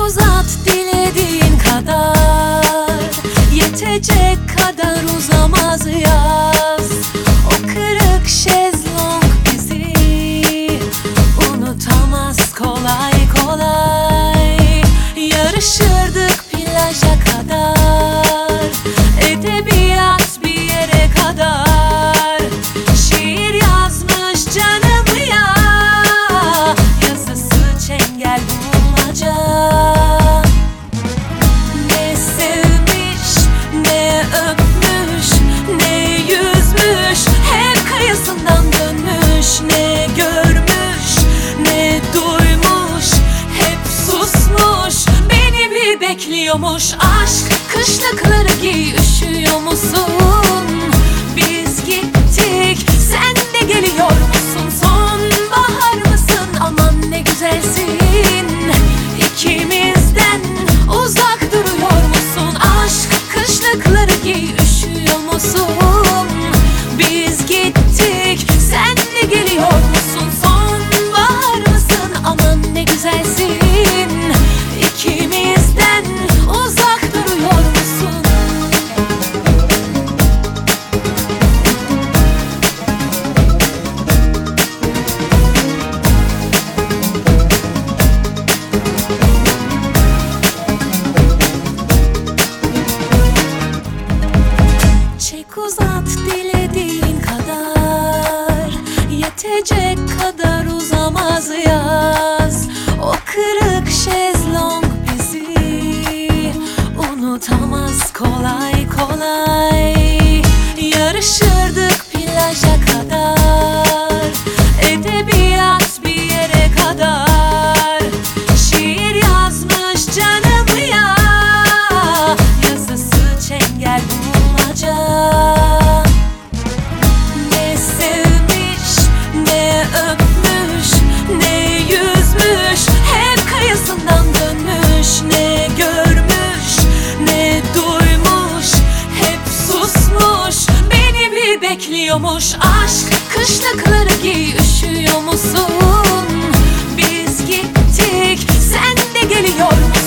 uzat dilediğin kadar, yetecek kadar uzamaz yaz. O kırık şezlong bizi unutamaz kolay kolay. Yarışırdık plaja kadar, edebiyat bir yere kadar. Şiir yazmış canım ya, yazısı çengel bulmaca. Ne sevmiş, ne öpmüş, ne yüzmüş, hep kıyısından dönmüş. Ne görmüş, ne duymuş, hep susmuş, beni bir bekliyormuş. Aşk kışlıkları giy, üşüyor musun? Biz gittik, sen de geliyor musun? Sonbahar mısın? Aman ne güzelsin. İkimizden uzak duruyor musun? Aşk kışlıkları giy, üşüyor musun? Biz gittik, sen de geliyor musun? Sonbahar mısın? Aman ne güzelsin. İkimizden uzak duruyor musun? Çek uzat dilediğin kadar, yetecek kadar uzamaz yaz. O kırık şezlong bizi unutamaz kolay kolay. Yarışırdık plaja kadar, edebiyat bir yere kadar. Şiir yazmış canım ya, yazısı çengel bulmaca. Ne sevmiş, ne öpmüş, ne yüzmüş, hep kıyısından dönmüş. Ne görmüş, ne duymuş, hep susmuş, beni bir bekliyormuş. Aşk kışlıkları giy, üşüyor musun? Biz gittik, sen de geliyor musun?